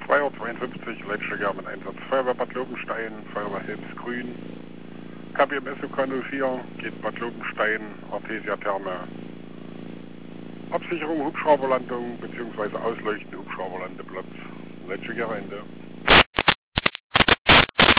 252, Leitsteiger mit Einsatz Feuerwehr Bad Lobenstein, Feuerwehr Helmsgrün, KBM SOK 04, geht Bad Lobenstein, Artesia Therme, Absicherung Hubschrauberlandung bzw. Ausleuchten Hubschrauberlandeplatz, Leitsteiger Ende.